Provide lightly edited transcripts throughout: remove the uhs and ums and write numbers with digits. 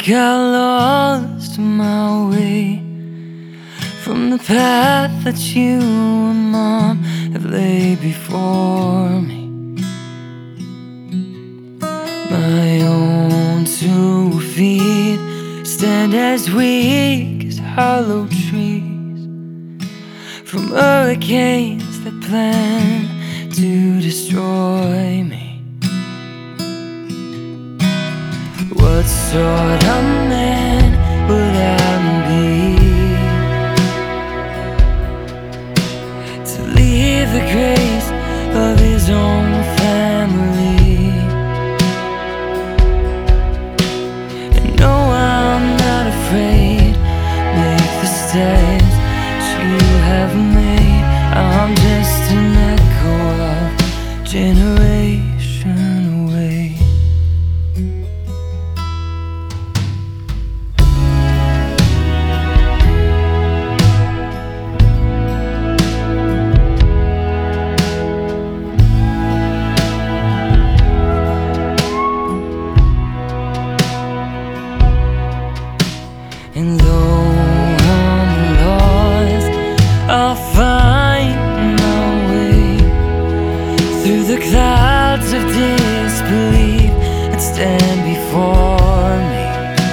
think I lost my way from the path that you and Mom have laid before me. My own 2 feet stand as weak as hollow trees from hurricanes that plan to destroy me. What sort of man would I be to leave the grace of his own family? And no, I'm not afraid. Make the steps you have made. I'm just an echo of generation away. And though I'm lost, I'll find my way through the clouds of disbelief that stand before me.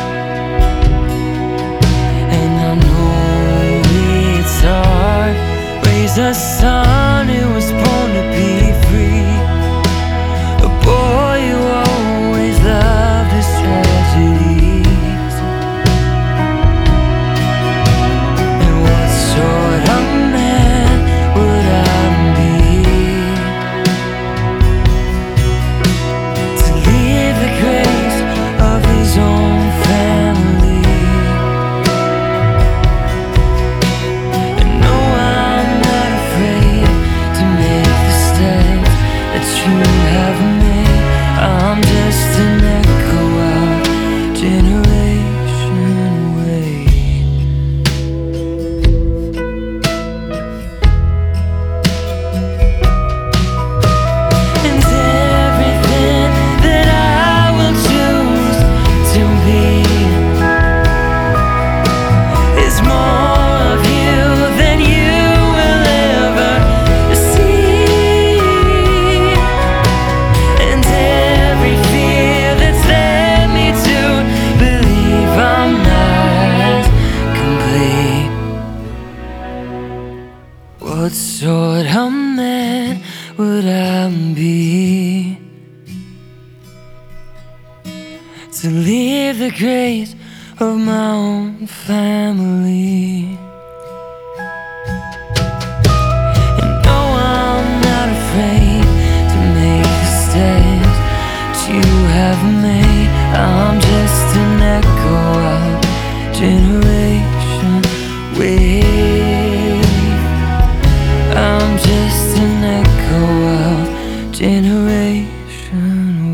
And I know it's hard. Raise a son who was born to be free, a boy who always loved his tragedy. I'm just an echo of generation away. And everything that I will choose to be is more of you than you will ever see. And every fear that's led me to believe I'm not complete. What sort of man would I be to leave the grace of my own family? And no, I'm not afraid to make the steps that you have made. I'm just an echo of generation away. I'm just an echo of generation away.